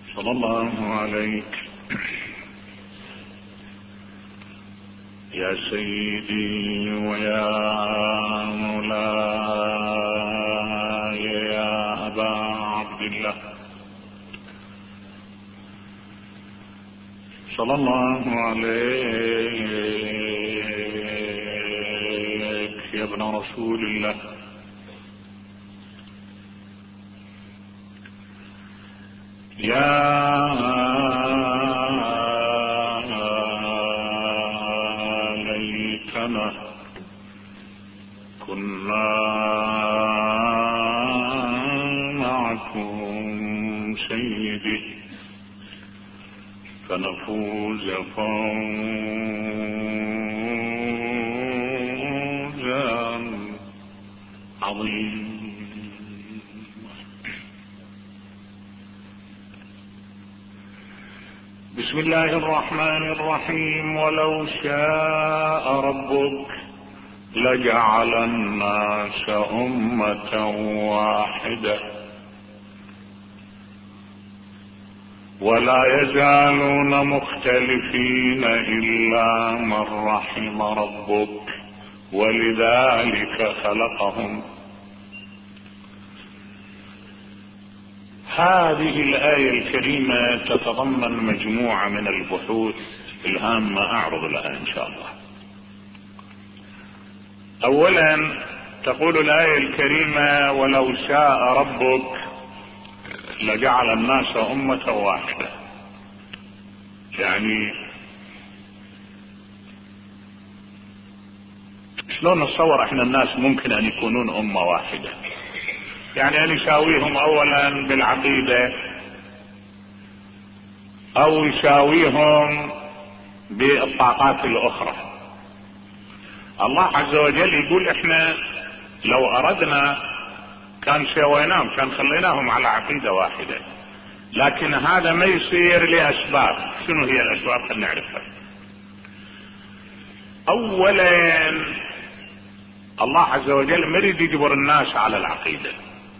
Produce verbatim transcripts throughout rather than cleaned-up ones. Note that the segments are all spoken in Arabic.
صلى الله عليك يا سيدي ويا مولاي يا أبا عبد الله، صلى الله عليك يا ابن رسول الله. يا ليتنا كنا معكم سيدي فنفوز فوزا عظيما. بسم الله الرحمن الرحيم. ولو شاء ربك لجعل الناس أمة واحدة ولا يزالون مختلفين إلا من رحم ربك ولذلك خلقهم. هذه الآية الكريمة تتضمن مجموعة من البحوث الهامة أعرض لها إن شاء الله. أولا تقول الآية الكريمة ولو شاء ربك لجعل الناس أمة واحدة، يعني شلون نتصور احنا الناس ممكن ان يكونون أمة واحدة؟ يعني ان يساويهم اولا بالعقيدة او يساويهم بالطاقات الاخرى. الله عز وجل يقول احنا لو اردنا كان سويناهم، كان خليناهم على عقيدة واحدة، لكن هذا ما يصير لاسباب. شنو هي الاسباب؟ خلينا نعرفها. اولا الله عز وجل ما يريد يجبر الناس على العقيدة،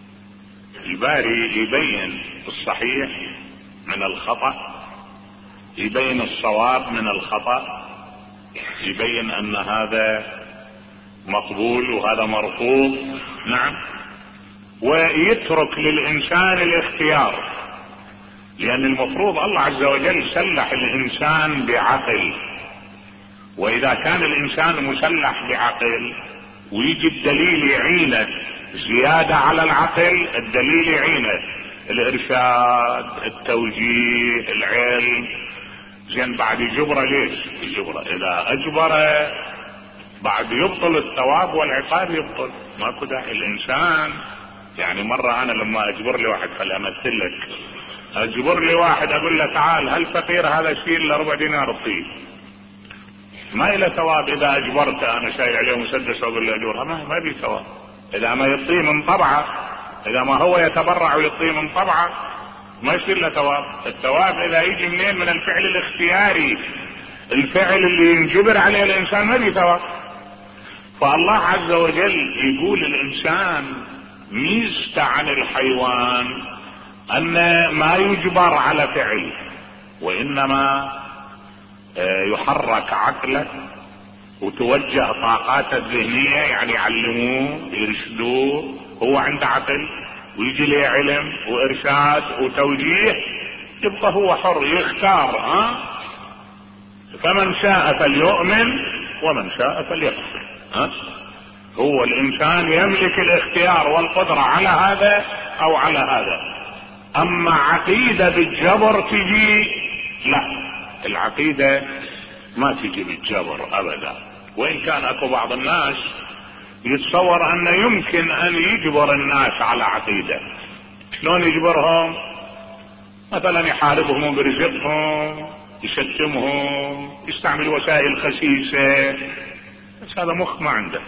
الباري يبين الصحيح من الخطأ، يبين الصواب من الخطأ، يبين ان هذا مقبول وهذا مرفوض، نعم، ويترك للإنسان الاختيار، لأن المفروض الله عز وجل سلح الإنسان بعقل، وإذا كان الإنسان مسلح بعقل ويجي الدليل يعينه زيادة على العقل، الدليل يعينه الإرشاد، التوجيه، العلم، زين بعد يجبره. ليش يجبره؟ إذا أجبره بعد يبطل الثواب والعقاب، يبطل، ماكو داعي. الإنسان يعني مرة أنا لما أجبر لي واحد، خلي أمثل لك، أجبر لي واحد أقول له تعال هل فقير هذا شيل له ربع دينار اعطيه، ما إلى ثواب. إذا أجبرته أنا شايل عليه مسدس وأقول له أجورها، ما ما بي ثواب. إذا ما يعطيه من طبعه، إذا ما هو يتبرع ويعطيه من طبعه، ما يصير له ثواب. الثواب إذا يجي منين؟ من الفعل الاختياري، الفعل اللي ينجبر عليه الإنسان ما بي ثواب. فالله عز وجل يقول الإنسان ميزته عن الحيوان أن ما يجبر على فعل، وإنما يحرك عقله وتوجه طاقاته الذهنية، يعني يعلموه يرشدوه، هو عنده عقل ويجي له علم وإرشاد وتوجيه، يبقى هو حر يختار. ها؟ فمن شاء فليؤمن ومن شاء فليكفر. ها؟ هو الإنسان يملك الاختيار والقدرة على هذا أو على هذا. أما عقيدة بالجبر تجي، لا، العقيدة ما تجي بالجبر أبدا. وإن كان أكو بعض الناس يتصور أن يمكن أن يجبر الناس على عقيدة. شلون يجبرهم؟ مثلا يحاربهم برزقهم، يشتمهم، يستعمل وسائل خسيسة، بس هذا مخ ما عنده.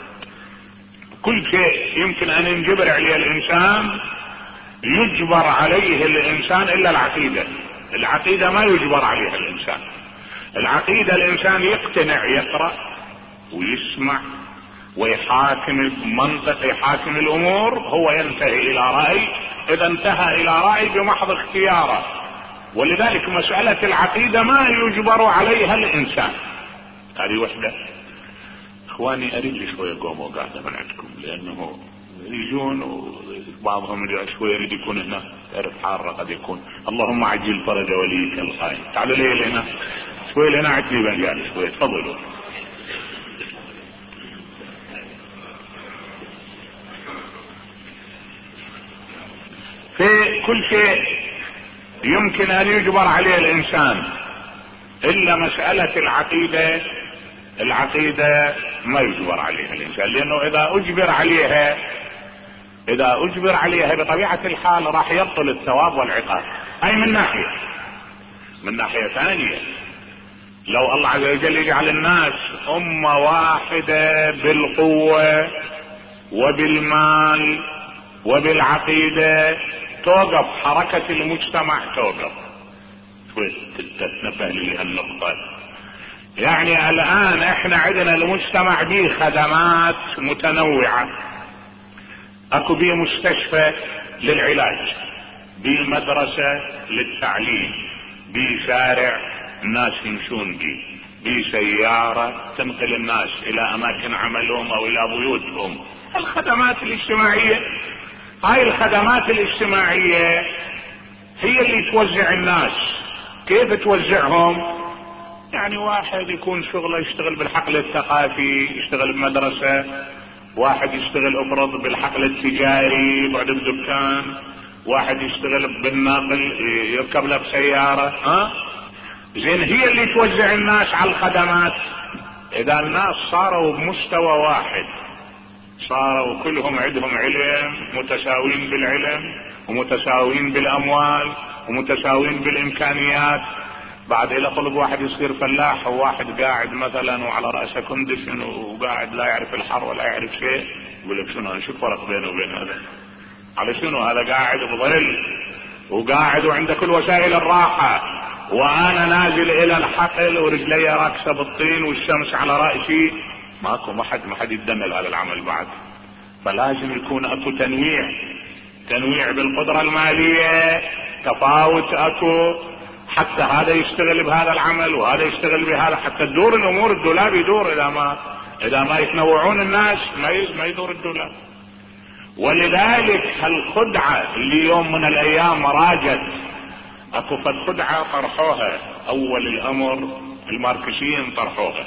كل شيء يمكن أن ينجبر عليه الإنسان يجبر عليه الإنسان إلا العقيدة. العقيدة ما يجبر عليها الإنسان. العقيدة الإنسان يقتنع، يقرأ ويسمع ويحاكم بمنطق، يحاكم الأمور، هو ينتهي إلى رأي. إذا انتهى إلى رأي بمحض اختياره، ولذلك مسألة العقيدة ما يجبر عليها الانسان. هذه وحدة. اخواني اريد لي شوية قوموا قاعدة من عندكم، لانه يجون وبعضهم شوية يريد يكون هنا، تعرف حارة قد يكون. اللهم عجل فرج وليك الخير. تعالوا لي هنا شوية، هنا عجلي مجال شوية، تفضلوا. في كل شيء يمكن ان يجبر عليه الانسان الا مسألة العقيدة. العقيدة ما يجبر عليها الانسان، لانه اذا اجبر عليها اذا اجبر عليها بطبيعة الحال راح يبطل الثواب والعقاب. اي من ناحية. من ناحية ثانية، لو الله عز وجل يجعل الناس امة واحدة بالقوة وبالمال وبالعقيدة، توقف حركة المجتمع، توقف. تتنبه لي هالنقطة. يعني الان احنا عندنا المجتمع به خدمات متنوعة، اكو بيه مستشفى للعلاج، بيه مدرسة للتعليم، بيه شارع الناس يمشون بيه، بيه سيارة تنقل الناس الى اماكن عملهم او الى بيوتهم. الخدمات الاجتماعية، هاي الخدمات الاجتماعية هي اللي توزع الناس. كيف توزعهم؟ يعني واحد يكون شغله يشتغل بالحقل الثقافي، يشتغل بمدرسة، واحد يشتغل افرض بالحقل التجاري يقعد بدكان، واحد يشتغل بالنقل يركب له بسيارة. ها زين، هي اللي توزع الناس على الخدمات. اذا الناس صاروا بمستوى واحد، صاروا كلهم عندهم علم، متساويين بالعلم ومتساويين بالاموال ومتساويين بالامكانيات، بعد الى طلب واحد يصير فلاح وواحد قاعد مثلا وعلى رأسه كونديشن وقاعد لا يعرف الحر ولا يعرف شيء، يقول لك شنو شو الفرق بينه وبين هذا؟ على شنو هذا قاعد بظل وقاعد وعنده كل وسائل الراحة، وانا نازل الى الحقل ورجلي راكسه بالطين والشمس على رأسي. ماكو ما حد ما حد يتدنى هذا العمل بعد. فلازم يكون اكو تنويع، تنويع بالقدرة المالية، تفاوت اكو، حتى هذا يشتغل بهذا العمل وهذا يشتغل بهذا، حتى تدور الامور. الدولاب يدور اذا ما اذا ما يتنوعون الناس ما يدور الدولاب. ولذلك هالخدعة اللي يوم من الايام راجت، اكو فالخدعة طرحوها اول الامر الماركسيين طرحوها.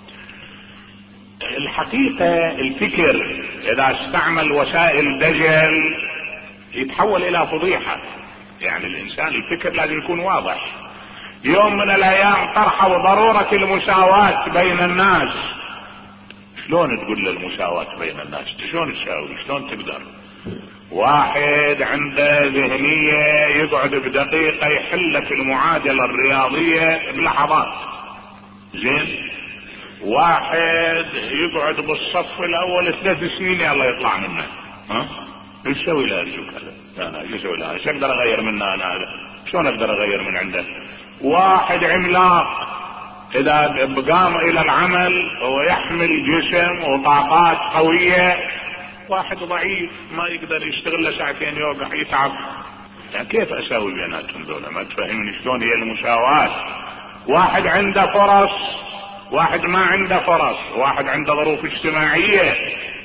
الحقيقة الفكر اذا استعمل وسائل دجل يتحول الى فضيحة. يعني الانسان الفكر لازم يكون واضح. يوم من الايام طرحوا ضرورة المساواة بين الناس. شلون تقول المساواة بين الناس؟ شلون تساوي؟ شلون تقدر؟ واحد عنده ذهنية يقعد بدقيقة يحل لك المعادلة الرياضية بلحظات. زين، واحد يقعد بالصف الاول ثلاث سنين يلا يطلع منه. ها ايش يسوي له ارجوك هذا؟ انا ايش اسوي له؟ ايش اقدر اغير منه انا هذا؟ شلون اقدر اغير من عنده؟ واحد عملاق اذا بقام الى العمل ويحمل جسم وطاقات قوية، واحد ضعيف ما يقدر يشتغل له ساعتين يوقع يتعب. يعني كيف اسوي بيناتهم ذولا؟ ما تفهمني شلون هي المساواة. واحد عنده فرص، واحد ما عنده فرص، واحد عنده ظروف اجتماعية.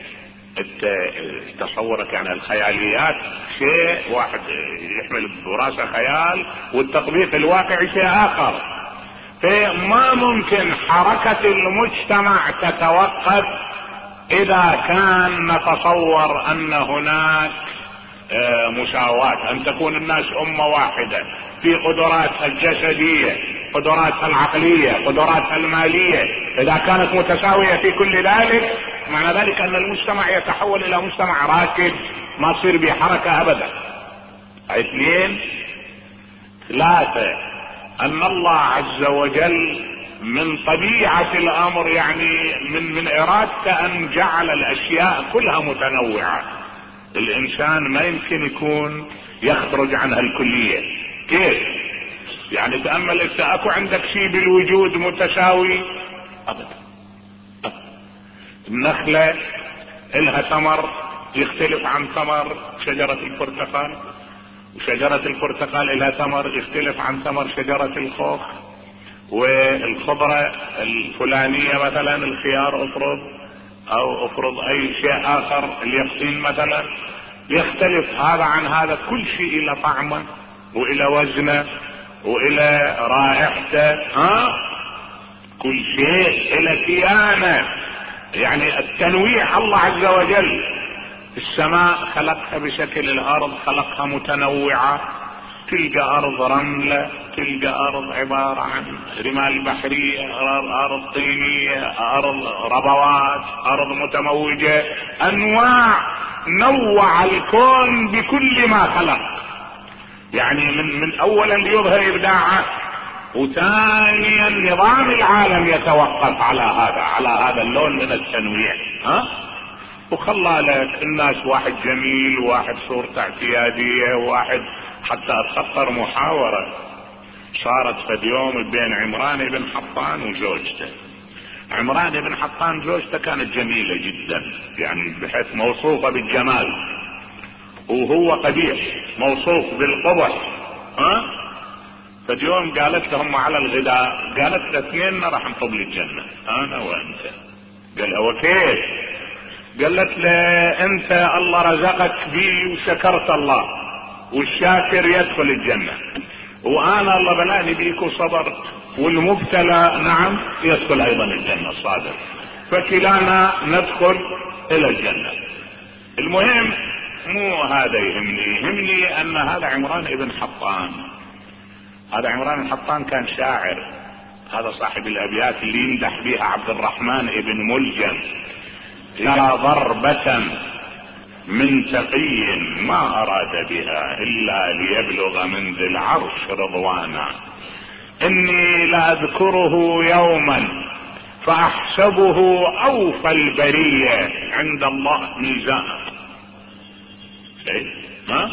تصورك يعني الخياليات شيء، واحد يحمل براسه خيال والتطبيق الواقعي شيء اخر. فما ممكن حركة المجتمع تتوقف اذا كان نتصور ان هناك مساواة، ان تكون الناس امة واحدة في قدراتها الجسدية، قدراتها العقلية، قدراتها المالية. اذا كانت متساوية في كل ذلك معنى ذلك ان المجتمع يتحول الى مجتمع راكد ما تصير به حركة ابدا. اثنين. ثلاثة، ان الله عز وجل من طبيعة الامر، يعني من من ارادته ان جعل الاشياء كلها متنوعة. الانسان ما يمكن يكون يخرج عنها الكلية. كيف؟ يعني تأمل انت اكو عندك شيء بالوجود متساوي؟ ابدا. النخلة لها ثمر يختلف عن ثمر شجرة البرتقال، وشجرة البرتقال لها ثمر يختلف عن ثمر شجرة الخوخ، والخضرة الفلانية مثلا الخيار افرض او افرض اي شيء اخر اليقطين مثلا يختلف هذا عن هذا. كل شيء الى طعمه والى وزنه والى رائحته، ها كل شيء الى كيانه. يعني التنويع الله عز وجل. السماء خلقها بشكل الارض خلقها متنوعة، تلقى ارض رملة، تلقى ارض عبارة عن رمال بحرية، ارض طينية، ارض ربوات، ارض متموجة، انواع. نوع الكون بكل ما خلق، يعني من من اولا ليظهر ابداعه، وثانيا نظام العالم يتوقف على هذا على هذا اللون من التنويع. ها وخلى لك الناس واحد جميل، واحد صورته اعتيادية، واحد حتى اتخطر محاورة صارت في يوم بين عمران بن حطان وزوجته. عمران بن حطان زوجته كانت جميلة جدا، يعني بحيث موصوفة بالجمال، وهو قبيح موصوف بالقبح. ها فاليوم قالت لهم على الغداء، قالت لاثنين راح نطب الجنة انا وانت. قال وكيف؟ قالت له انت الله رزقك بي وشكرت الله، والشاكر يدخل الجنة، وانا الله بلاني بيك وصبرت، والمبتلى نعم يدخل ايضا الجنة الصادق، فكلانا ندخل الى الجنة. المهم مو هذا يهمني، يهمني ان هذا عمران ابن حطان، هذا عمران بن حطان كان شاعر، هذا صاحب الابيات اللي يمدح بها عبد الرحمن ابن ملجم: ترى ضربة من تقي ما اراد بها الا ليبلغ من ذي العرش رضوانا، اني لاذكره يوما فاحسبه اوفى البرية عند الله ميزانا. ما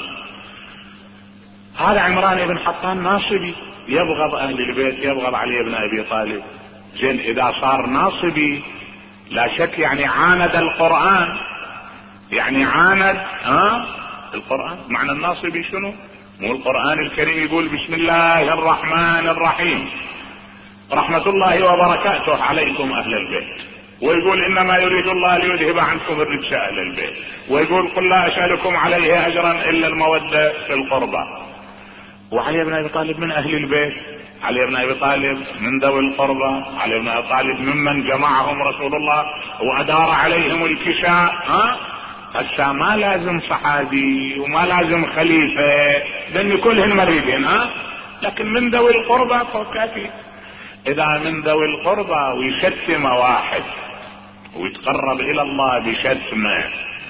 هذا عمران بن حطان ناصبي، يبغض اهل البيت، يبغض علي بن ابي طالب. زين اذا صار ناصبي لا شك يعني عاند القرآن، يعني عاند ها القرآن. معنى الناصبي شنو؟ مو القرآن الكريم يقول بسم الله الرحمن الرحيم رحمة الله وبركاته عليكم اهل البيت، ويقول انما يريد الله ليذهب عنكم الرجس اهل البيت، ويقول قل لا اسألكم عليه اجرا الا المودة في القربى. وعلي بن ابي طالب من اهل البيت، علي بن ابي طالب من ذوي القربى، علي بن ابي طالب ممن جمعهم رسول الله وادار عليهم الكشاء. ها هسه ما لازم صحابي وما لازم خليفه، لان كلهن مريدين، ها لكن من ذوي القربى فكافي. اذا من ذوي القربى ويشتم واحد ويتقرب الى الله بشتمه،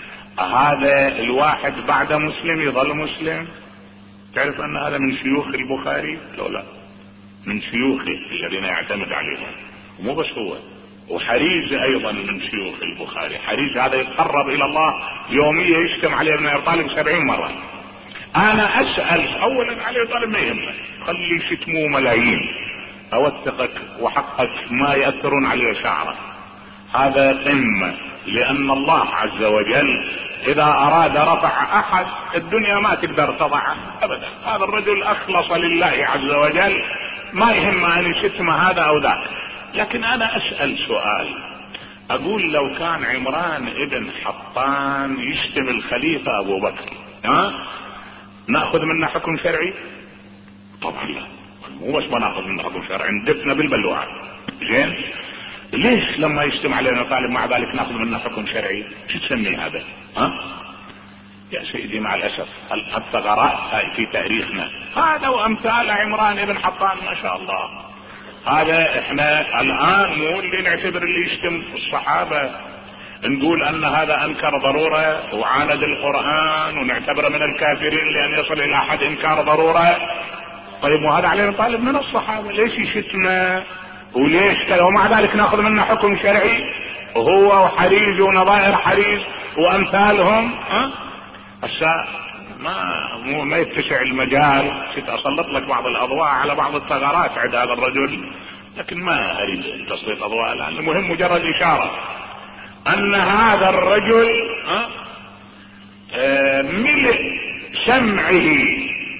هذا الواحد بعد مسلم يظل مسلم؟ تعرف ان هذا من شيوخ البخاري لو لا؟ من شيوخه الذين يعتمد عليهم، ومو بس هو، وحريز ايضا من شيوخ البخاري. حريز هذا يتقرب الى الله يوميا يشتم علي بن ابي طالب سبعين مرة. انا اسأل اولا علي بن طالب ما يهمه، خلي شتموه ملايين، اوثقك وحقك ما يأثرون عليه شعره، هذا قمة. لان الله عز وجل اذا اراد رفع احد الدنيا ما تقدر تضعه ابدا. هذا الرجل اخلص لله عز وجل، ما يهم ان يشتم هذا او ذاك. لكن انا اسأل سؤال، اقول لو كان عمران ابن حطان يشتم الخليفة ابو بكر، ها ناخذ منه حكم شرعي؟ طبعا لا، مو بس ما ناخذ منه حكم شرعي، ندفنا بالبلوعة. زين ليش لما يشتم علينا طالب مع ذلك ناخذ منه حكم شرعي؟ شو تسمي هذا؟ ها يا سيدي مع الاسف الثغرات هاي في تاريخنا، هذا وامثال عمران ابن حطان ما شاء الله. هذا احنا الان مو اللي نعتبر اللي يشتم الصحابة نقول ان هذا انكر ضرورة وعاند القرآن ونعتبره من الكافرين لان يصل الى حد انكار ضرورة. طيب وهذا علي بن طالب من الصحابة، ليش يشتمه وليش كذا ومع ذلك ناخذ منه حكم شرعي؟ وهو وحريز ونظائر حريز وامثالهم. ها هسه ما مو ما يتسع المجال كنت اسلط لك بعض الاضواء على بعض الثغرات عند هذا الرجل، لكن ما اريد تسليط اضواء الان. المهم مجرد اشارة ان هذا الرجل ها ملء سمعه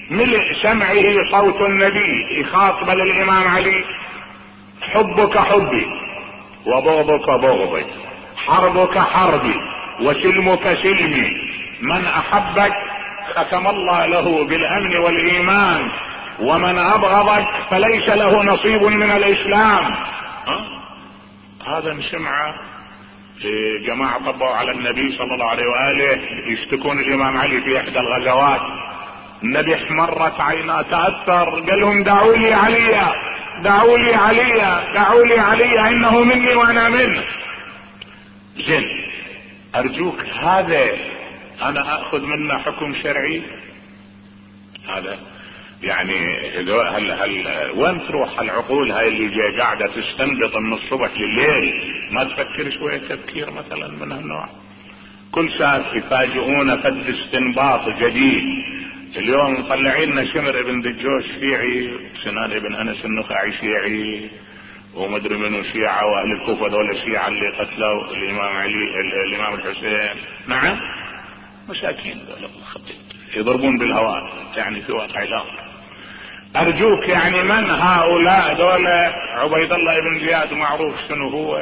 ملء سمعه صوت النبي يخاطب الامام علي: حبك حبي وبغضك بغضي، حربك حربي وسلمك سلمي، من احبك ختم الله له بالامن والايمان، ومن ابغضك فليس له نصيب من الاسلام. أه؟ هذا نسمعه جماعة طبعوا على النبي صلى الله عليه وآله يشتكون الامام علي في احدى الغزوات، النبي احمرت عيناه تأثر، قال لهم: دعوا لي عليا، دعوا لي عليا، دعوا لي عليا، انه مني وانا منه. زين، ارجوك هذا انا اخذ منه حكم شرعي؟ هذا يعني هل هل وين تروح العقول هاي اللي جاي قاعده تستنبط من الصبح لليل؟ ما تفكر شويه تفكير مثلا من هالنوع؟ كل ساعه يفاجئونا فد استنباط جديد. اليوم مطلعين لنا شمر ابن دجوش شيعي، سنان ابن انس النخعي شيعي، ومدري منو شيعه، واهل الكوفه دول الشيعه اللي قتلوا الامام علي الامام الحسين. نعم، مساكين دول يضربون بالهواء يعني في واقع الامر. ارجوك يعني من هؤلاء دول؟ عبيد الله بن زياد معروف شنو هو،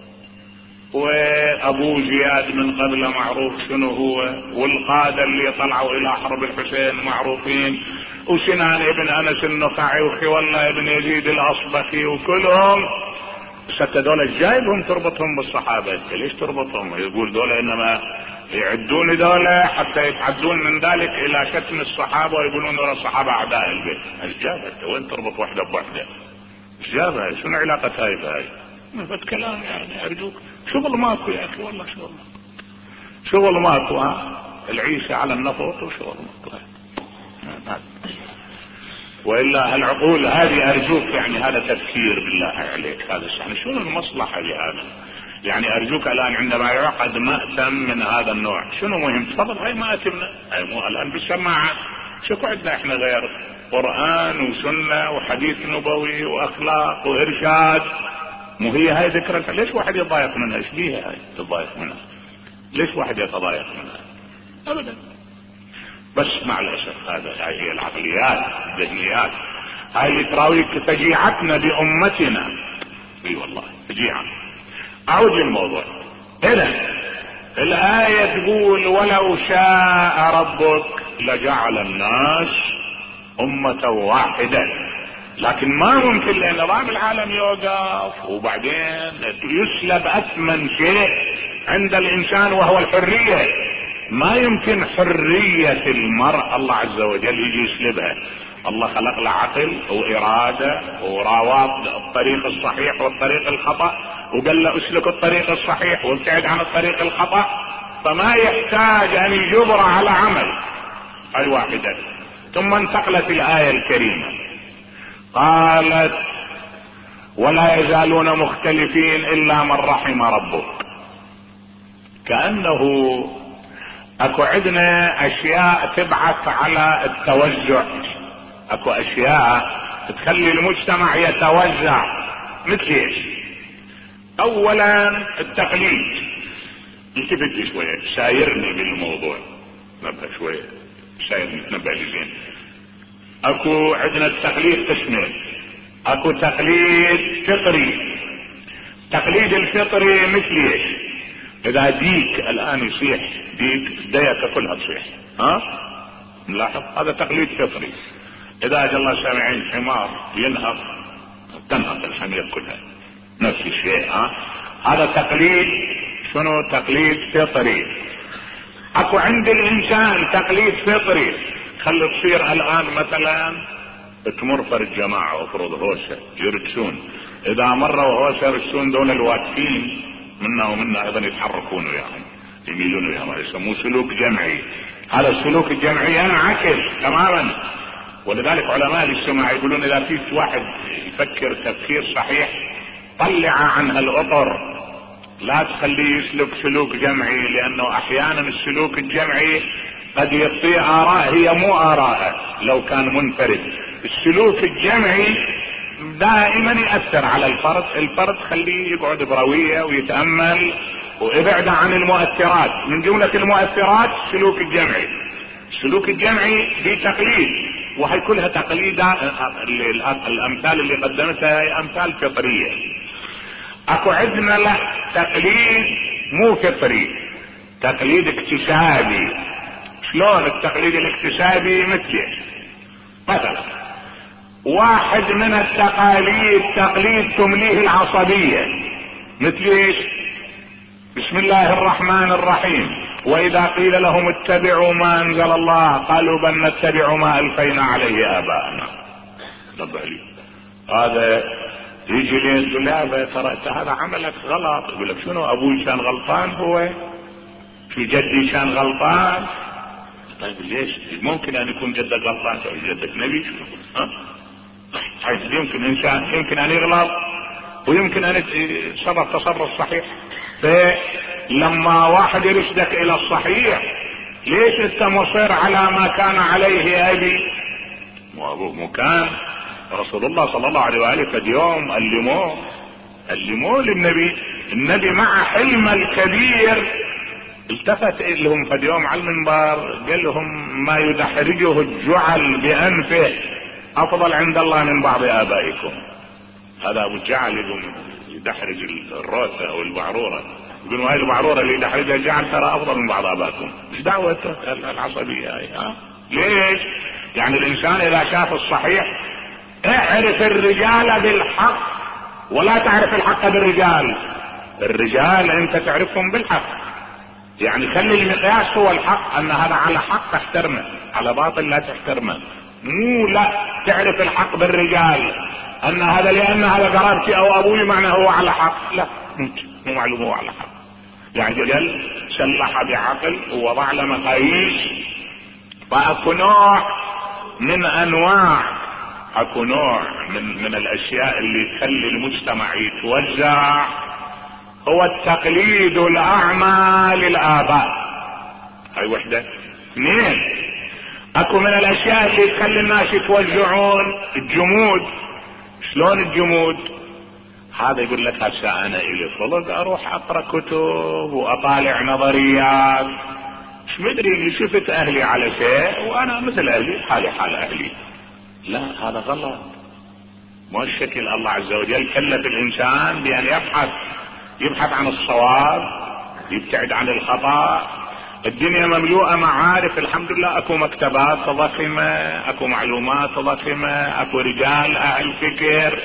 وابو زياد من قبل معروف شنو هو، والقادة اللي طلعوا الى حرب الحسين معروفين، وسنان ابن انس النخعي، وخولة ابن يزيد الاصبخي، وكلهم ستة دول جايبهم تربطهم بالصحابة. ليش تربطهم؟ يقول دول انما يعدون دولة حتى يتعدون من ذلك الى شتم الصحابة ويقولون دول الصحابة اعداء البيت. ايش جابت؟ وين تربط واحدة بواحدة؟ ايش جابها؟ شنو علاقة هاي بهاي؟ ما كلام يعني. ارجوك شغل ماكو يا اخي، والله شغل ماكو، شغل ماكو. ها العيشة على النفط وشغل ماكو. والا هالعقول هذه ارجوك يعني هذا تفكير بالله عليك. هذا يعني شنو المصلحة لهذا؟ يعني ارجوك الان عندما يعقد مأتم من هذا النوع شنو مهم؟ تفضل هاي مأتمنا، هاي مو الان بالسماعة. شكو عندنا احنا غير قرآن وسنة وحديث نبوي واخلاق وارشاد؟ مو هي هاي ذكرى؟ ليش واحد يتضايق منها؟ ايش بيها هاي تتضايق منها؟ ليش واحد يتضايق منها؟ ابدا. بس مع الاسف هذا هاي هي العقليات الذهنيات هاي اللي تراويك فجيعتنا بامتنا. اي والله فجيعة. اعود للموضوع. اذا الاية تقول: ولو شاء ربك لجعل الناس امة واحدة. لكن ما ممكن لان نظام العالم يوقف، وبعدين يسلب اثمن شيء عند الانسان وهو الحرية. ما يمكن حرية المرء الله عز وجل يجي يسلبها. الله خلق له عقل وارادة وراوات الطريق الصحيح والطريق الخطأ، وقال له اسلك الطريق الصحيح وابتعد عن الطريق الخطأ، فما يحتاج ان يجبر على عمل. هاي واحدة. ثم انتقلت الآية الكريمة قالت: ولا يزالون مختلفين الا من رحم ربك. كأنه اكو عندنا اشياء تبعث على التوزع، اكو اشياء تخلي المجتمع يتوزع. مثل ايش؟ اولا التقليد. التفت شوية، سايرني بالموضوع، نبه شوية، سايرني تنبه لي زين. اكو عندنا التقليد قسمين. اكو تقليد فطري. تقليد الفطري مثل ايش؟ اذا ديك الان يصيح ديك ديك كلها تصيح، ها نلاحظ هذا تقليد فطري. اذا اجى الله سامعين حمار ينهض تنهض الحمير كلها نفس الشيء. ها هذا تقليد شنو؟ تقليد فطري. اكو عند الانسان تقليد فطري. خلي تصير الان مثلا تمر فرد جماعة افرض هوسة يركسون، اذا مروا هوسة يركسون دول الواقفين منا ومنا ايضا يتحركون وياهم يميلون وياهم، يسموه سلوك جمعي. هذا السلوك الجمعي ينعكس تماما. ولذلك علماء الاجتماع يقولون اذا في واحد يفكر تفكير صحيح طلع عن هالاطر، لا تخليه يسلك سلوك جمعي، لانه احيانا السلوك الجمعي قد يعطي اراء هي مو اراء لو كان منفرد. السلوك الجمعي دائما يأثر على الفرد. الفرد خليه يقعد بروية ويتأمل ويبعد عن المؤثرات. من جملة المؤثرات السلوك الجمعي. السلوك الجمعي في تقليد. وهي كلها تقليدات. الامثال اللي قدمتها هي امثال فطرية. اكو عندنا له تقليد مو فطري، تقليد اكتسابي. شلون التقليد الاكتسابي؟ مثل مثلا واحد من التقاليد تقليد تمليه العصبية، مثل ايش؟ بسم الله الرحمن الرحيم، واذا قيل لهم اتبعوا ما انزل الله قالوا بل نتبع ما الفينا عليه اباءنا. نبه لي هذا يجي لي الدولابة، ترى هذا عملك غلط. يقول لك شنو ابوي كان غلطان؟ هو في جدي كان غلطان؟ طيب ليش؟ ممكن ان يكون جدك غلطان، جدك نبي شنو؟ ها؟ طيب يمكن انسان يمكن ان يغلط ويمكن ان يتصرف تصرف صحيح. فلما واحد يرشدك الى الصحيح، ليش انت مصر على ما كان عليه ابي وابوه؟ مو كان رسول الله صلى الله عليه واله في يوم علموه علموه للنبي، النبي مع حلم الكبير التفت لهم في يوم على المنبر قال لهم ما يدحرجه الجعل بانفه افضل عند الله من بعض ابائكم. هذا ابو الجعل يقوم يدحرج الروثه او البعروره، يقولوا هاي البعروره اللي يدحرجها الجعل ترى افضل من بعض ابائكم. ايش دعوه العصبيه هاي؟ ها ليش؟ يعني الانسان اذا شاف الصحيح، اعرف الرجال بالحق ولا تعرف الحق بالرجال. الرجال انت تعرفهم بالحق، يعني خلي المقياس هو الحق، ان هذا على حق تحترمه، على باطل لا تحترمه. مو لا تعرف الحق بالرجال ان هذا لان هذا قرابتي او ابوي معنى هو على حق. لا، مو معلوم هو على حق. يعني جل سلح بعقل ووضع له مقاييس. فاكو نوع من انواع اكو نوع من من الاشياء اللي تخلي المجتمع يتوزع، هو التقليد الاعمى للاباء. هاي وحده. اثنين، اكو من الاشياء اللي تخلي الناس يتوزعون الجمود. شلون الجمود؟ هذا يقول لك هسه انا الي خلق اروح اقرا كتب واطالع نظريات، مش مدري اللي شفت اهلي على شيء وانا مثل اهلي حالي حال اهلي. لا، هذا غلط. مو الشكل. الله عز وجل كلف الانسان بان يبحث يبحث عن الصواب، يبتعد عن الخطأ. الدنيا مملوءة معارف الحمد لله، اكو مكتبات ضخمة، اكو معلومات ضخمة، اكو رجال اهل فكر.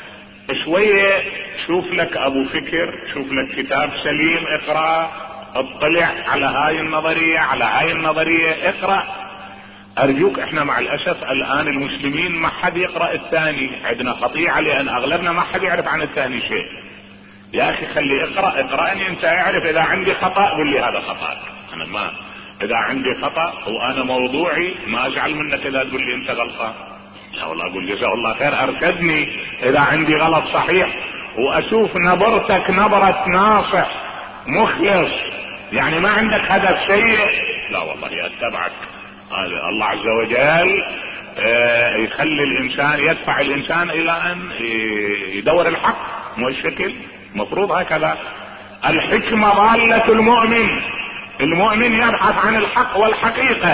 شوية شوف لك ابو فكر، شوف لك كتاب سليم اقرأ، اطلع على هاي النظرية على هاي النظرية اقرأ. ارجوك، احنا مع الاسف الان المسلمين ما حد يقرأ الثاني، عندنا قطيعة لان اغلبنا ما حد يعرف عن الثاني شيء. يا اخي خلي اقرأ اقرأني انت، اعرف اذا عندي خطأ قل لي هذا خطأ. انا ما اذا عندي خطأ وانا موضوعي ما ازعل منك اذا تقول لي انت غلطان. لا والله اقول جزاه الله خير، ارشدني اذا عندي غلط صحيح، واشوف نبرتك نبرة ناصح مخلص، يعني ما عندك هدف سيء. لا والله اتبعك. هذا الله عز وجل آه يخلي الانسان يدفع الانسان الى ان يدور الحق. مو الشكل مفروض هكذا. الحكمة ضالة المؤمن، المؤمن يبحث عن الحق والحقيقة.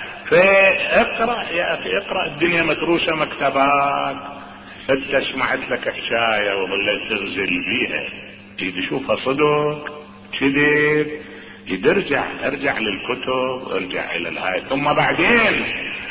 فاقرأ يا اخي اقرأ، الدنيا متروسة مكتبات. انت سمعت لك حكاية وظلت تغزل بيها، تيجي تشوفها صدق كذب، ارجع ارجع للكتب، ارجع الى الهاي. ثم بعدين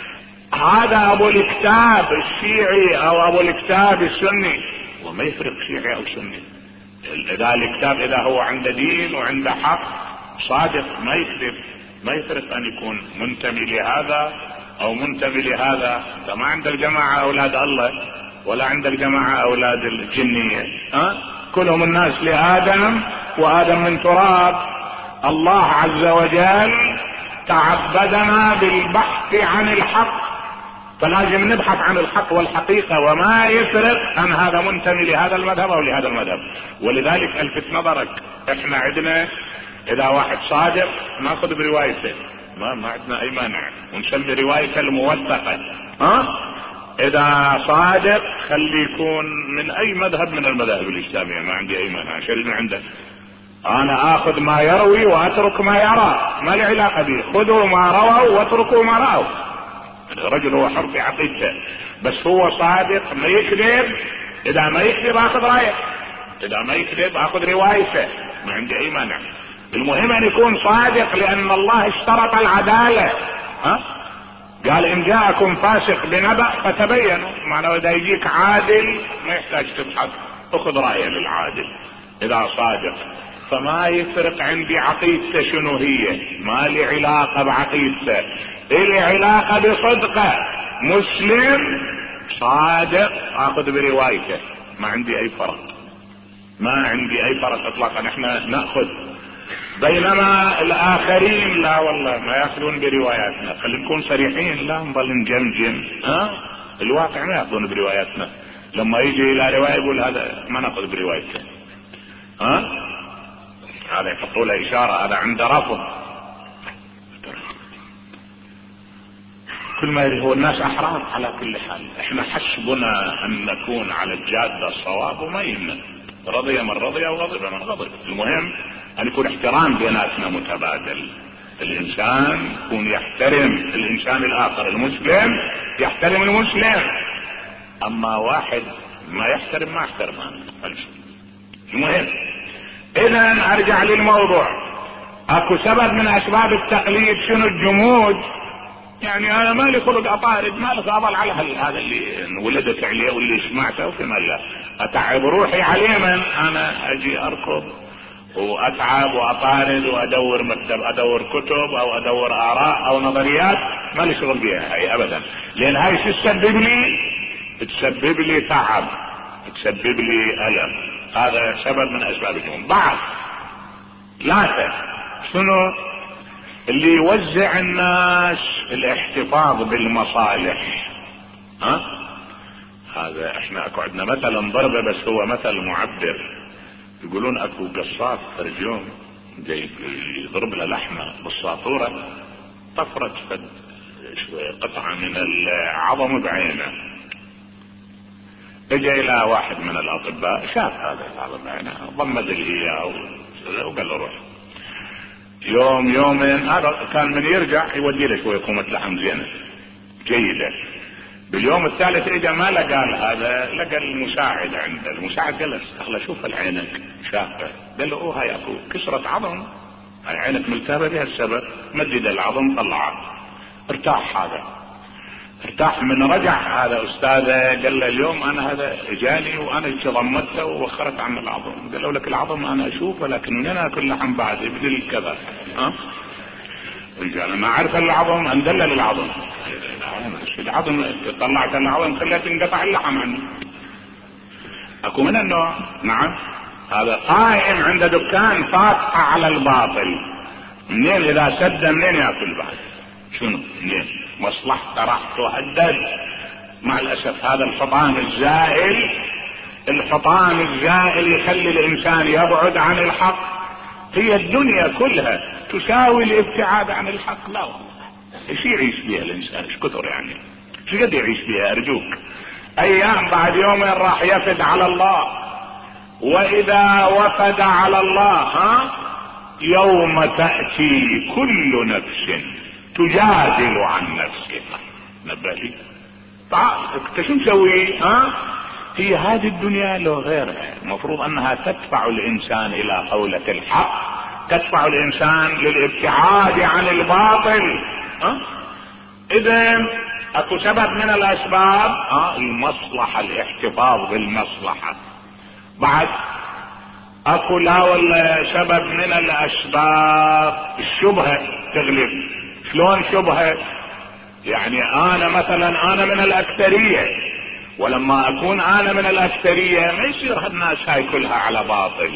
هذا ابو الكتاب الشيعي او ابو الكتاب السني، وما يفرق شيعي او سني. اذا الكتاب اذا هو عنده دين وعنده حق صادق ما يكذب، ما يفرق ان يكون منتمي لهذا او منتمي لهذا. انت ما عندك جماعة اولاد الله ولا عندك جماعة اولاد الجنية، ها؟ كلهم الناس لآدم وآدم من تراب. الله عز وجل تعبدنا بالبحث عن الحق، فلازم نبحث عن الحق والحقيقة، وما يفرق ان هذا منتمي لهذا المذهب او لهذا المذهب. ولذلك الفت نظرك، احنا عندنا اذا واحد صادق ناخذ بروايته، ما, ما عندنا اي مانع، ونسمي روايته الموثقة. ها؟ اذا صادق خلي يكون من اي مذهب من المذاهب الاسلامية، ما عندي اي مانع، شيل من عنده. انا اخذ ما يروي واترك ما يرى، ما له علاقة به. خذوا ما رووا واتركوا ما رأوا. الرجل هو حر في عقيدته، بس هو صادق ما يكذب. اذا ما يكذب اخذ رايه، اذا ما يكذب اخذ روايته، ما عندي اي مانع. المهم ان يكون صادق، لان الله اشترط العدالة. ها؟ قال ان جاءكم فاسق بنبأ فتبينوا، معناه اذا يجيك عادل ما يحتاج تبحث، اخذ رأيه للعادل اذا صادق. فما يفرق عندي عقيدته شنو هي، ما لي علاقة بعقيدته، لي علاقة بصدقه. مسلم صادق اخذ بروايته، ما عندي اي فرق، ما عندي اي فرق اطلاقا. احنا ناخذ، بينما الاخرين لا والله ما ياخذون برواياتنا. خلينا نكون صريحين، لا نظل نجمجم. ها؟ الواقع ما ياخذون برواياتنا، لما يجي الى روايه يقول هذا ما ناخذ بروايته. ها؟ هذا يحطوا له اشاره، هذا عنده رفض. كل ما هو الناس احرار على كل حال، احنا حسبنا ان نكون على الجاده الصواب وما يهمنا، رضي من رضي وغضب من غضب. المهم ان يكون احترام بيناتنا متبادل، الانسان يكون يحترم الانسان الاخر، المسلم يحترم المسلم. اما واحد ما يحترم ما احترم انا. المهم اذا ارجع للموضوع، اكو سبب من اسباب التقليد شنو؟ الجمود. يعني انا مالي خلق اطارد، مالك اضل على هذا اللي ولدت عليه واللي سمعته وفيما لا اتعب روحي عليه. من انا اجي اركض واتعب واطارد وادور مكتب، ادور كتب او ادور اراء او نظريات، مالي شغل بيها هاي ابدا، لان هاي شو تسبب لي؟ تسبب لي تعب، تسبب لي الم. هذا سبب من اسباب الجمود. بعد ثلاثة، شنو؟ اللي يوزع الناس الاحتفاظ بالمصالح. ها؟ هذا احنا اكو عندنا مثل نضربه بس هو مثل معبر. يقولون اكو قصاص فرجوم جاي يضرب له لحمه بالساطوره، طفرت فد شويه قطعه من العظم بعينه. اجى الى واحد من الاطباء شاف هذا العظم بعينه، ضمد اياه وقال له روح. يوم يومين هذا كان من يرجع يودي له شويه كومه لحم زينه جيده. باليوم الثالث اجى ما لقى هذا، لقى المساعد عنده. المساعد قال له استغله شوف العينك شافه. قال له اوه هاي اكو كسرة عظم، هاي عينك ملتهبه بها السبب. مدد العظم طلعه، ارتاح. هذا ارتاح. من رجع هذا استاذه قال له اليوم انا هذا اجاني وانا ضمته ووخرت عن العظم. قال له لك العظم انا اشوفه لكن من انا اكل لحم بعد يبدل كذا. ها؟ رجال ما عرف العظم اندل للعظم. العظم طلعت العظم خليت انقطع اللحم عني. اكو من النوع. نعم. هذا قائم عند دكان فاتحة على الباطل. منين اذا سد منين ياكل بعد؟ شنو منين؟ مصلحته راح تهدد. مع الاسف هذا الحطام الزائل، الحطام الزائل يخلي الانسان يبعد عن الحق. هي الدنيا كلها تساوي الابتعاد عن الحق؟ لا والله. ايش يعيش بها الانسان؟ ايش كثر يعني؟ ايش قد يعيش بها؟ ارجوك ايام بعد يومين راح يفد على الله. واذا وفد على الله ها يوم تأتي كل نفس تجادل عن نفسها. نبهي تعال انت شو مسوي؟ ها هي هذه الدنيا لو غيرها المفروض انها تدفع الانسان الى قولة الحق، تدفع الانسان للابتعاد عن الباطل. ها اذا اكو سبب من الاسباب ها المصلحة، الاحتفاظ بالمصلحة. بعد اكو لا ولا سبب من الاسباب الشبهة تغلب. شلون شبهة؟ يعني انا مثلا انا من الاكثرية، ولما اكون انا من الاكثرية ما يصير هالناس هاي كلها على باطل.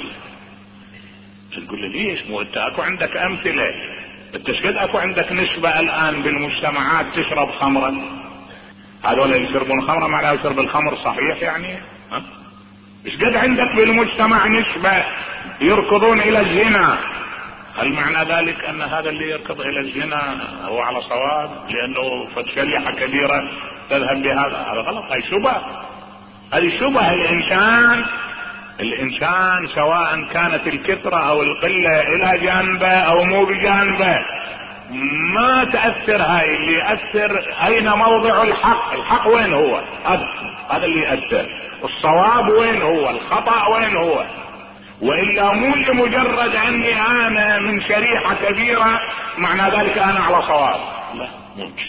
تقول لي ليش؟ مو انت اكو عندك امثلة. انت شقد اكو عندك نسبة الان بالمجتمعات تشرب خمرا؟ هذول اللي يشربون خمرا معناه يشرب الخمر صحيح يعني؟ ها ايش قد عندك بالمجتمع نسبة يركضون الى الزنا؟ هل معنى ذلك ان هذا اللي يركض الى الزنا هو على صواب لانه فتشليحة كبيرة تذهب بهذا؟ هذا غلط. هاي شبه، هذه شبه. الانسان الانسان سواء كانت الكثرة او القلة الى جانبه او مو بجانبه، ما تأثر هاي. اللي يأثر اين موضع الحق، الحق وين هو، هذا اللي يأثر. الصواب وين هو، الخطأ وين هو. وإلا مو لمجرد اني انا من شريحة كبيرة معنى ذلك انا على صواب، لا ممكن.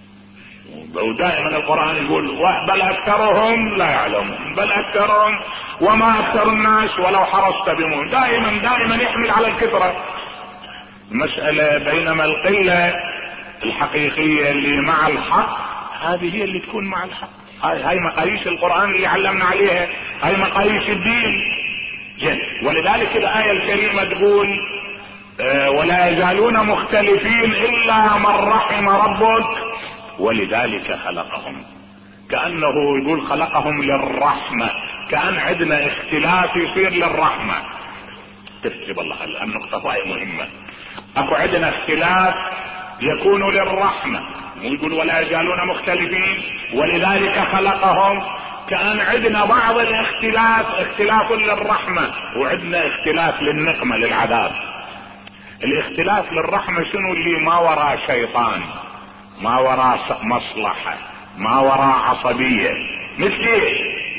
ودائما القرآن يقول بل اكثرهم لا يعلمون، بل اكثرهم وما اكثر الناس ولو حرصت بمؤمن. دائما دائما يحمل على الكثرة المسألة، بينما القلة الحقيقية اللي مع الحق هذه هي اللي تكون مع الحق. هاي هاي مقاييس القرآن اللي علمنا عليها، هاي مقاييس الدين جد. ولذلك الآية الكريمة تقول آه ولا يزالون مختلفين إلا من رحم ربك ولذلك خلقهم. كأنه يقول خلقهم للرحمة، كأن عندنا اختلاف يصير للرحمة. تكتب الله النقطة هاي مهمة. اكو عندنا اختلاف يكون للرحمة، مو يقول ولا يزالون مختلفين ولذلك خلقهم. كأن عندنا بعض الاختلاف اختلاف للرحمة، وعندنا اختلاف للنقمة للعذاب. الاختلاف للرحمة شنو؟ اللي ما وراء شيطان، ما وراء مصلحة، ما وراء عصبية. مثل ايش؟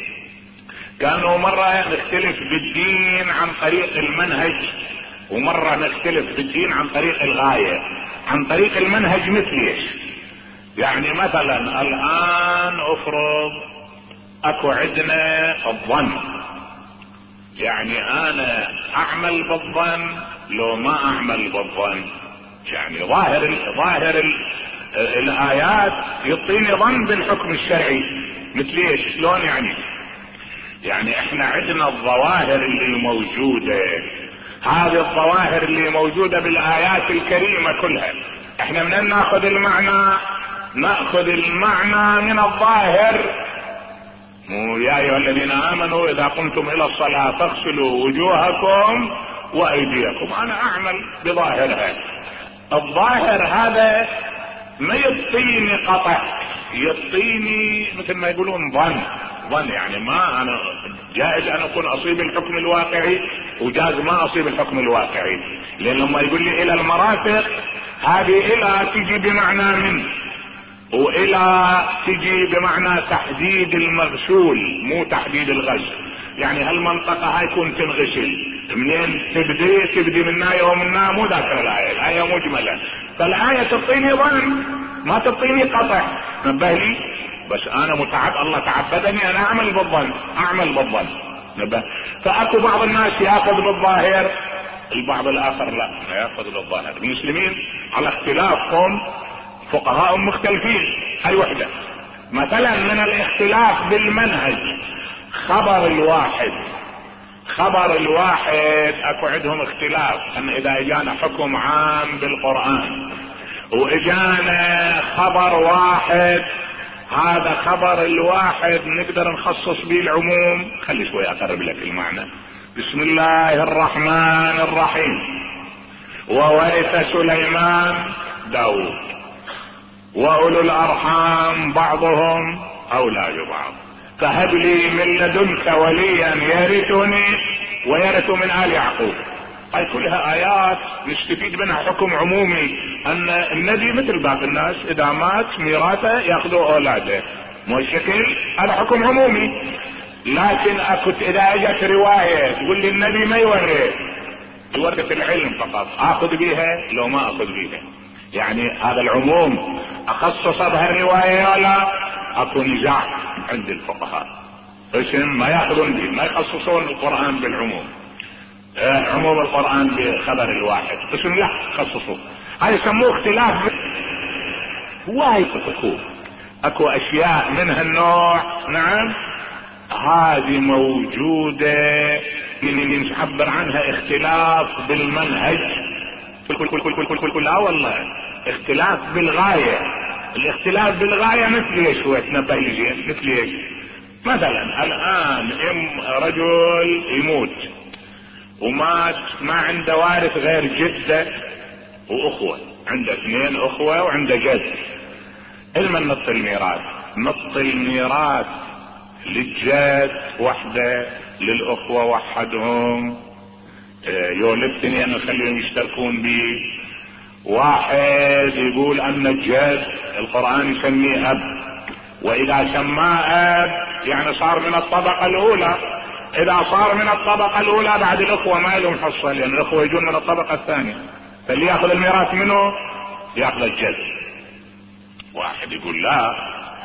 كانوا مرة نختلف بالدين عن طريق المنهج، ومرة نختلف بالدين عن طريق الغاية. عن طريق المنهج مثل ايش؟ يعني مثلا الان افرض اكو عندنا الظن، يعني انا اعمل بالظن لو ما اعمل بالظن. يعني ظاهر ال ظاهر ال الايات يعطيني ظن بالحكم الشرعي. مثل ايش؟ شلون يعني؟ يعني احنا عندنا الظواهر اللي موجودة، هذه الظواهر اللي موجودة بالايات الكريمة كلها، احنا من ناخذ المعنى، ناخذ المعنى من الظاهر. يا ايها الذين امنوا اذا قمتم الى الصلاة فاغسلوا وجوهكم وايديكم. انا اعمل بظاهرها. الظاهر هذا ما يعطيني قطع، يعطيني مثل ما يقولون ظن. ظن يعني ما انا جائز ان اكون اصيب الحكم الواقعي، وجائز ما اصيب الحكم الواقعي. لان لما يقول لي الى المرافق، هذه الى تجي بمعنى من، والى تجي بمعنى تحديد المغسول مو تحديد الغسل. يعني هالمنطقة هاي يكون تنغسل منين؟ تبدي تبدي من ناية ومن ناية، مو ذاكر الآية، الآية مجملة. فالآية تعطيني ظن ما تعطيني قطع. نبه لي بس انا متعب، الله تعبدني انا اعمل بالظن، اعمل بالظن. نبه. فاكو بعض الناس ياخذ بالظاهر، البعض الاخر لا ما ياخذ بالظاهر. المسلمين على اختلافهم، فقهاء مختلفين. هاي وحدة. مثلا من الاختلاف بالمنهج خبر الواحد. خبر الواحد اكو عندهم اختلاف، ان اذا اجانا حكم عام بالقرآن واجانا خبر واحد، هذا خبر الواحد نقدر نخصص به العموم. خلي شوي اقرب لك المعنى. بسم الله الرحمن الرحيم. وورث سليمان داود واولو الارحام بعضهم اولى ببعض فهب لي من لدنك وليا يرثني ويرث من آل يعقوب. هاي كلها ايات نستفيد منها حكم عمومي، ان النبي مثل باقي الناس اذا مات ميراثه ياخذوا اولاده، مو الشكل. هذا حكم عمومي. لكن اكو اذا اجت رواية تقول لي النبي ما يورث، يورث العلم فقط، اخذ بيها لو ما اخذ بيها. يعني هذا العموم اخصص بها الرواية ولا اكو نزاع عند الفقهاء، اسم ما ياخذون به، ما يخصصون القرآن بالعموم. اه عموم القرآن بخبر الواحد، اسم لا خصصوه. هذا يسموه اختلاف. وايد اكو اكو اشياء من هالنوع. نعم هذه موجودة اللي نعبر عنها اختلاف بالمنهج. كل كل كل كل كل كل كل لا والله اختلاف بالغاية. الاختلاف بالغاية مثل ايش؟ هو تنبه لي زين مثل ايش؟ مثلا الان ام رجل يموت ومات ما عنده وارث غير جدة واخوة، عنده اثنين اخوة وعنده جد. المن نط الميراث؟ نط الميراث للجد وحده، للاخوة وحدهم، يولد اثنين نخليهم يشتركون به، واحد يقول ان الجد القرآن يسميه اب، واذا سماه اب يعني صار من الطبقة الاولى، اذا صار من الطبقة الاولى بعد الاخوة ما لهم حصة، لان الاخوة يجون من الطبقة الثانية، فاللي ياخذ الميراث منه ياخذ الجد. واحد يقول لا،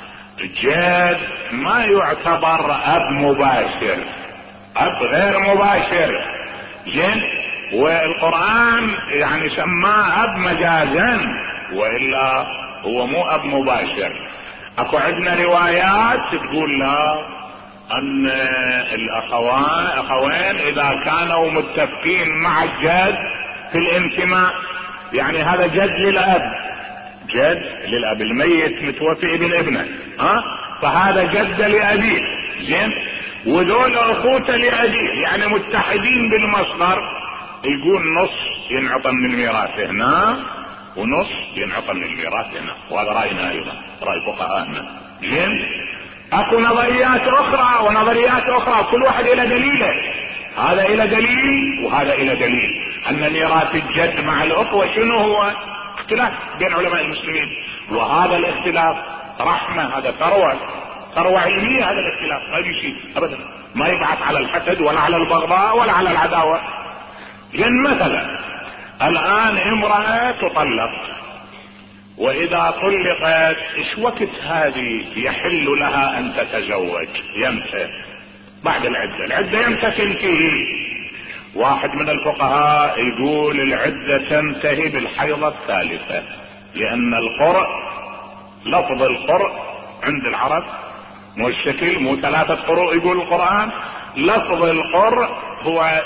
الجد ما يعتبر اب مباشر، اب غير مباشر، زين، والقرآن يعني سماه اب مجازا، والا هو مو اب مباشر. اكو عندنا روايات تقول لا، ان الاخوان اخوين اذا كانوا متفقين مع الجد في الانتماء، يعني هذا جد للاب، جد للاب، الميت متوفي ابن ابنه، ها، فهذا جد لابيه، زين، وذول اخوته لابيه، يعني متحدين بالمصدر، يقول نص ينعطى من الميراث هنا ونص ينعطى من الميراث هنا، وهذا راينا ايضا، راي فقهاءنا، زين. اكو نظريات اخرى ونظريات اخرى، كل واحد الى دليله، هذا الى دليل وهذا الى دليل، ان ميراث الجد مع الاخوه شنو هو؟ اختلاف بين علماء المسلمين، وهذا الاختلاف رحمه، هذا ثروه، ثروه علميه، هذا الاختلاف ما في شيء ابدا، ما يبعث على الحسد ولا على البغضاء ولا على العداوه. لان مثلا الان امراه تطلق، واذا طلقت ايش وقت هذه يحل لها ان تتزوج؟ يمتى؟ بعد العده، العده يمتى تنتهي؟ واحد من الفقهاء يقول العده تنتهي بالحيضه الثالثه، لان القرء، لفظ القرء عند العرب مو الشكل، مو ثلاثه قروء يقول القرآن، لفظ القرء هو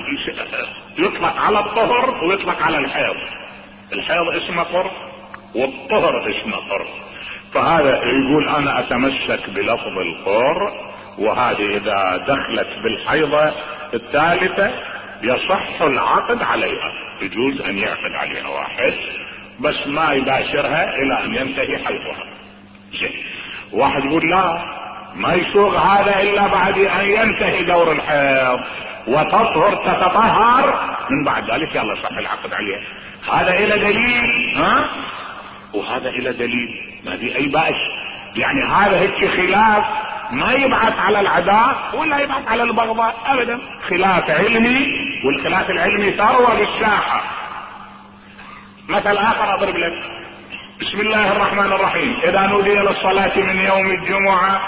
يطلق على الطهر ويطلق على الحيض، الحيض اسمه قرء والطهر اسمه قرء، فهذا يقول انا اتمسك بلفظ القرء، وهذه اذا دخلت بالحيضة الثالثة يصح العقد عليها، يجوز ان يعقد عليها واحد، بس ما يباشرها الى ان ينتهي حيضها. زين، واحد يقول لا، ما يسوق هذا الا بعد ان ينتهي دور الحيض وتطهر تتطهر، من بعد ذلك يلا صح العقد عليها، هذا الى دليل، ها، وهذا الى دليل، ما في اي باس، يعني هذا هيك خلاف ما يبعث على العداء ولا يبعث على البغضاء ابدا، خلاف علمي، والخلاف العلمي ثروة بالساحة. مثل اخر اضرب لك، بسم الله الرحمن الرحيم، اذا نودي للصلاة من يوم الجمعة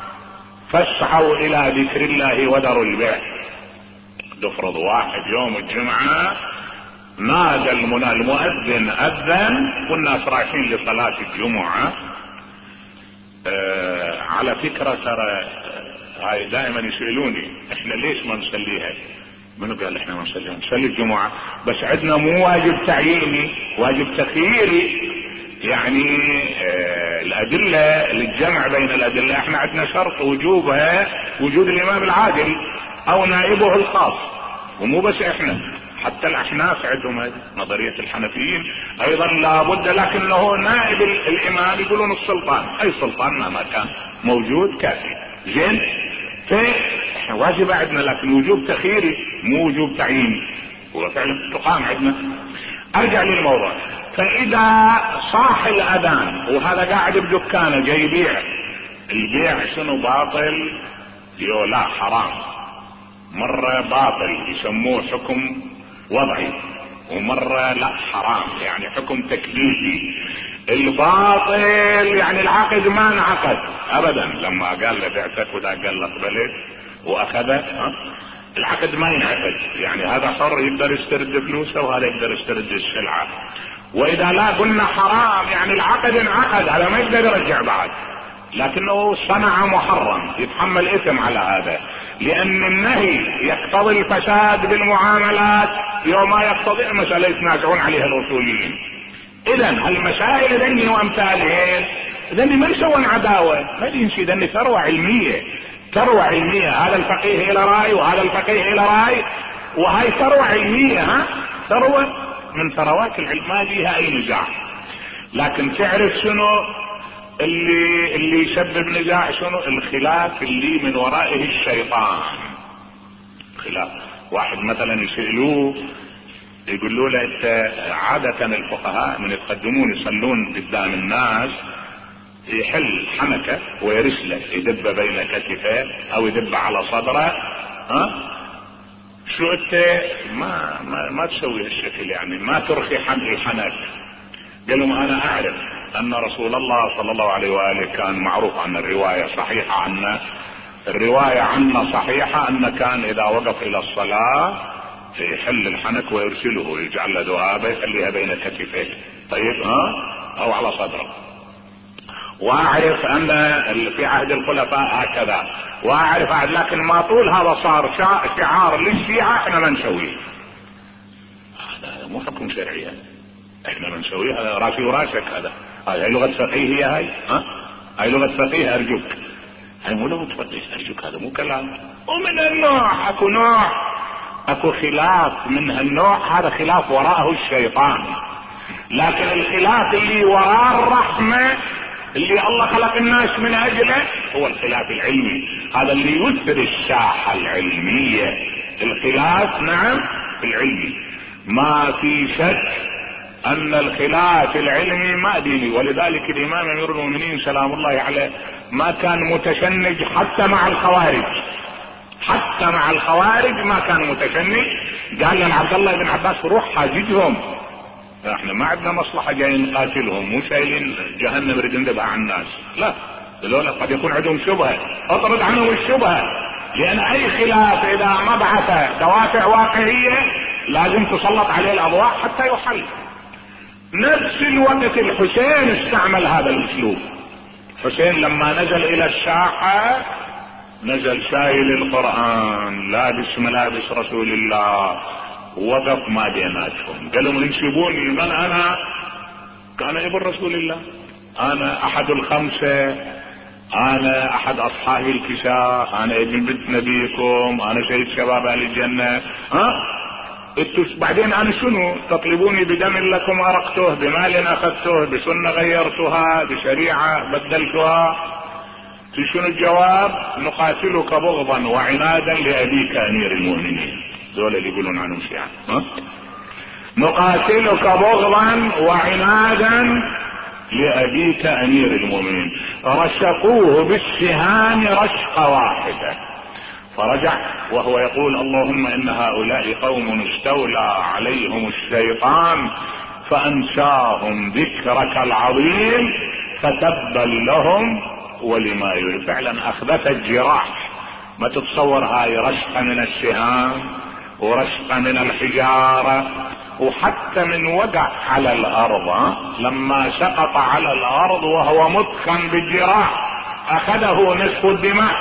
فاسعوا الى ذكر الله وذروا البيع. تفرض واحد يوم الجمعة نادى المؤذن اذن والناس رايحين لصلاة الجمعة، آه على فكرة ترى هاي دائما يسألوني احنا ليش ما نصليها؟ من قال احنا ما نصليها؟ نصلي الجمعة بس عندنا مو واجب تعييني، واجب تخييري، يعني آه الادلة للجمع بين الادلة احنا عندنا شرط وجوبها وجود الامام العادل او نائبه الخاص، ومو بس احنا، حتى الاحناف عندهم هذه نظرية الحنفيين ايضا لابد، لكنه نائب الامام يقولون السلطان، اي سلطان ما كان موجود كافي. زين، فاحنا واجب عندنا لكن وجوب تخييري مو وجوب تعييني، هو فعلا تقام عندنا. ارجع للموضوع، فاذا صاح الاذان وهذا قاعد بدكانه جاي يبيع، البيع شنو باطل؟ يو لا حرام، مرة باطل يسموه حكم وضعي، ومرة لا حرام يعني حكم تكليفي. الباطل يعني العقد ما انعقد ابدا، لما قال له بعتك وذا قال له قبلت واخذه، العقد ما ينعقد، يعني هذا حر يقدر يسترد فلوسه وهذا يقدر يسترد السلعة. واذا لا قلنا حرام يعني العقد انعقد، هذا ما يقدر يرجع بعد، لكنه صنع محرم يتحمل اثم على هذا، لان النهي يقتضي الفساد بالمعاملات يوم ما يقتضي مسألة يتنازعون عليها الاصوليين. اذا هالمسائل ذني وامثالهن ذني ما يسوون عداوة، ما ينسي ذني ثروة علمية، ثروة علمية، هذا الفقيه الى رأي وهذا الفقيه الى رأي، وهاي ثروة علمية، ها، ثروة من ثروات العلم ما فيها اي نزاع. لكن تعرف شنو اللي اللي يسبب نزاع؟ شنو الخلاف اللي من ورائه الشيطان. خلاف واحد مثلا يسألوه يقولوا له انت عادة الفقهاء من يتقدمون يصلون قدام الناس يحل حنكه ويرسله يدب بين كتفيه او يدب على صدره، ها شو انت ما ما, ما تسوي هالشكل، يعني ما ترخي حق الحنك. قال لهم انا اعرف ان رسول الله صلى الله عليه واله كان معروف عن الروايه صحيحه عنه، الروايه عنه صحيحه انه كان اذا وقف الى الصلاه يحل الحنك ويرسله يجعل له ذؤابه يخليها بين كتفيه، طيب ها او على صدره. واعرف ان في عهد الخلفاء هكذا، واعرف عهد، لكن ما طول هذا صار شعار للشيعة احنا ما نسويه. هذا مو حكم شرعي، احنا ما نسويه، هذا راسي وراسك، هذا هاي لغة فقيه، هي هاي ها هاي لغة فقيه ارجوك، هاي مو لغة فقيه ارجوك، هذا مو كلام. ومن النوع اكو نوع اكو خلاف من هالنوع، هذا خلاف وراءه الشيطان، لكن الخلاف اللي وراء الرحمة اللي الله خلق الناس من اجله هو الخلاف العلمي، هذا اللي يثري الساحة العلمية، الخلاف نعم العلمي. ما في شك ان الخلاف العلمي ما ديني، ولذلك الامام امير المؤمنين سلام الله عليه ما كان متشنج حتى مع الخوارج، حتى مع الخوارج ما كان متشنج. قال لنا عبد الله بن عباس روح حاججهم، احنا ما عندنا مصلحة جايين نقاتلهم، مو شايلين جهنم نريد ندبح على الناس، لا دلولا قد يكون عندهم شبهة، اطرد عنهم الشبهة، لان اي خلاف اذا ما بعث دوافع واقعية لازم تسلط عليه الاضواء حتى يحل. نفس الوقت الحسين استعمل هذا الاسلوب. حسين لما نزل الى الساحة نزل شايل القرآن لابس ملابس رسول الله، وقف ما بيناتهم، قالوا ينسبوني من انا؟ كان ابن رسول الله، انا احد الخمسة، انا احد اصحاب الكساء، انا ابن بنت نبيكم، انا سيد شباب اهل الجنة، ها بعدين انا شنو تطلبوني؟ بدم لكم ارقته، بمال اخذته، بسنة غيرتها، بشريعة بدلتها. شنو الجواب؟ نقاتلك بغضا وعنادا لابيك امير المؤمنين، دول اللي يقولون عنهم شيعة، ها نقاتلك بغضا وعنادا لابيك امير المؤمنين. رشقوه بالسهام رشقة واحدة، فرجع وهو يقول اللهم ان هؤلاء قوم استولى عليهم الشيطان فانساهم ذكرك العظيم فتبا لهم ولما يريد. فعلا اخذت الجراح، ما تتصور هاي رشقة من السهام ورشقة من الحجارة، وحتى من وقع على الارض لما سقط على الارض وهو مدخن بالجراح اخذه نسف الدماء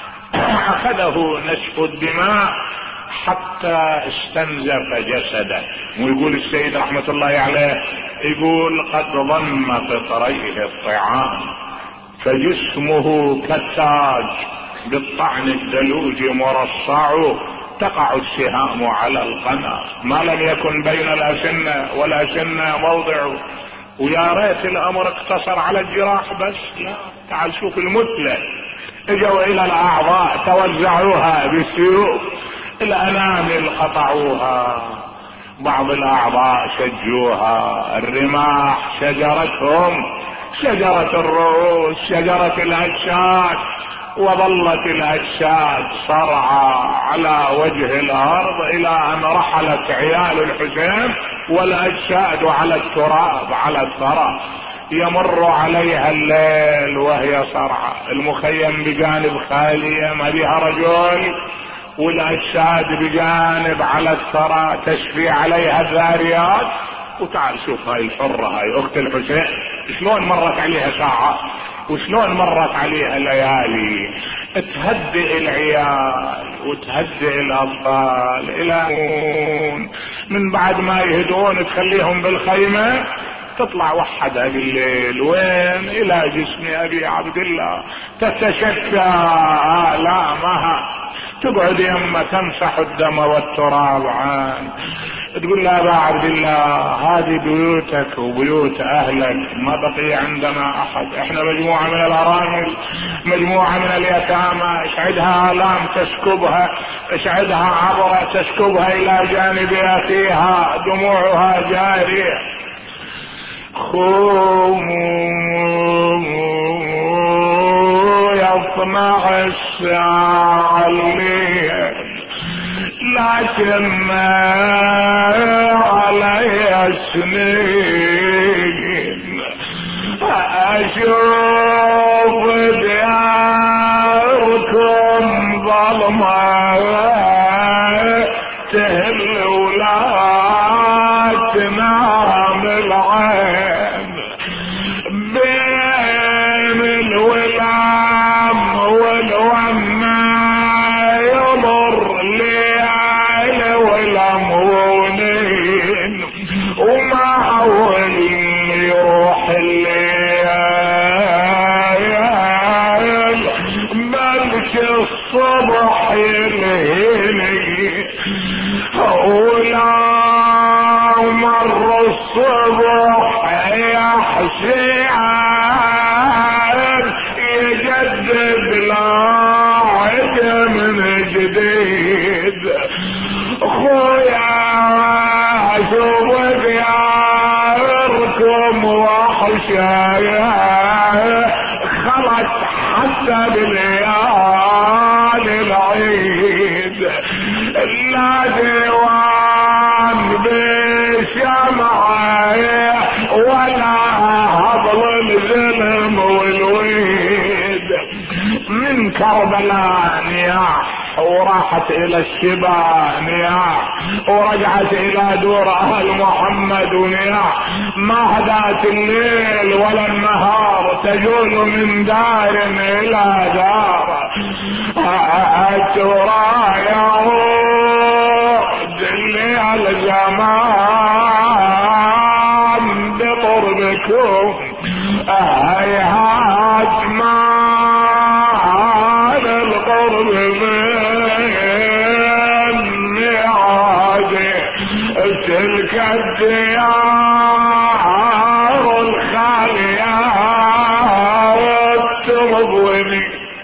اخذه نسف الدماء حتى استنزف جسده. ويقول السيد رحمة الله عليه يقول قد ضم قطريه الطعام فجسمه كالتاج بالطعن الدلوج مرصع، تقع السهام على القنا ما لم يكن بين الأسنة والأسنة موضع. ويا ريت الأمر اقتصر على الجراح بس، لا تعال شوف المثلة، اجوا إلى الأعضاء توزعوها بالسيوف، الأنامل قطعوها، بعض الأعضاء شجوها، الرماح شجرتهم، شجرة الرؤوس، شجرة الأجساد، وظلت الأجساد صرعى على وجه الأرض إلى أن رحلت عيال الحسين والأجساد على التراب على الثرى. يمر عليها الليل وهي صرعى، المخيم بجانب خالية ما بها رجل، والأجساد بجانب على الثرى تشفي عليها الذاريات. وتعال شوف هاي الحرة، هاي أخت الحسين، شلون مرت عليها ساعة وشلون مرت عليها ليالي، تهدئ العيال وتهدئ الأطفال إلى من بعد ما يهدون تخليهم بالخيمة، تطلع وحدها بالليل وين؟ إلى جسم أبي عبد الله، تتشكى آلامها، تقعد يمه تمسح الدم والتراب عن، تقول له ابا عبد الله هذه بيوتك وبيوت اهلك، ما بقي عندنا احد، احنا مجموعة من الارامل، مجموعة من اليتامى، اشعدها الام تسكبها اسعدها عبرة تسكبها الى جانب اخيها دموعها جارية. خوموا يطمع الساعة الليل لكن ما علي سنين اشوف دياركم ظلمة تهل ولا تنام العين بين الولام والونا يمر ليالي والامونين وما اول يروح الليل بلش الصبح يلهيني ولا مر الصبح يحشيان يجدد لاعد من جديد. خويا شوف دياركم وحشايا خلت حتى بليالي العيد لا ديوان بشمعة ولا هضل الظلم والويد. من كربلاء نياح وراحت الى الشبا نياح ورجعت الى دور اهل محمد ونياح. ما هدات الليل ولا النهار تجول من دار الى دار. اترى يعود الليل زمان بقربكم هيهات ما القرب مني عادي. تلك الديار الخالية ترضني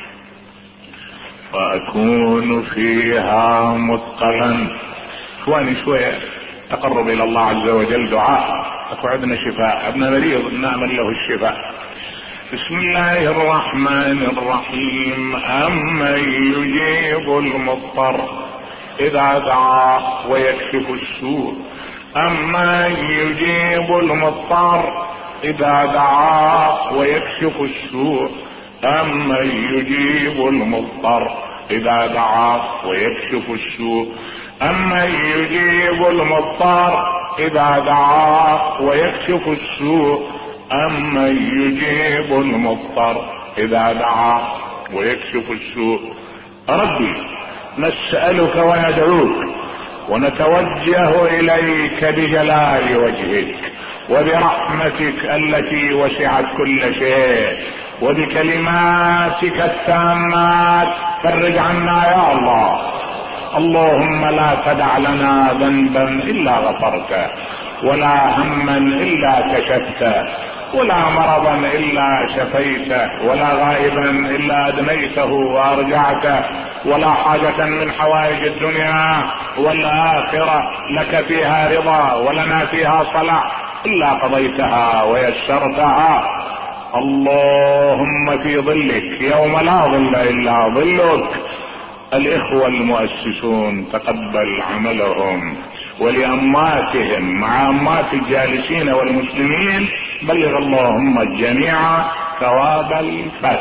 فأكون فيها مثقلا. اخواني شوية تقرب الى الله عز وجل دعاء. اكو عندنا شفاء، ابن مريض نامل له الشفاء. بسم الله الرحمن الرحيم. أمن يجيب المضطر إذا دعاه ويكشف السوء. أمن يجيب المضطر إذا دعاه ويكشف السوء. أمن يجيب المضطر إذا دعاه ويكشف السوء. أمن يجيب المضطر إذا دعاه ويكشف السوء. أمن يجيب المضطر إذا دعاه ويكشف السوء. ربي نسألك وندعوك ونتوجه إليك بجلال وجهك وبرحمتك التي وسعت كل شيء وبكلماتك التامات فرج عنا يا الله. اللهم لا تدع لنا ذنبا إلا غفرته ولا هما إلا كشفته ولا مرضا إلا شفيته ولا غائبا إلا أدنيته وأرجعته ولا حاجة من حوائج الدنيا والآخرة لك فيها رضا ولنا فيها صلاح إلا قضيتها ويسرتها. اللهم في ظلك يوم لا ظل إلا ظلك الإخوة المؤسسون تقبل عملهم ولأماتهم مع أمات الجالسين والمسلمين بلغ اللهم الجميع ثواب الفاتحة.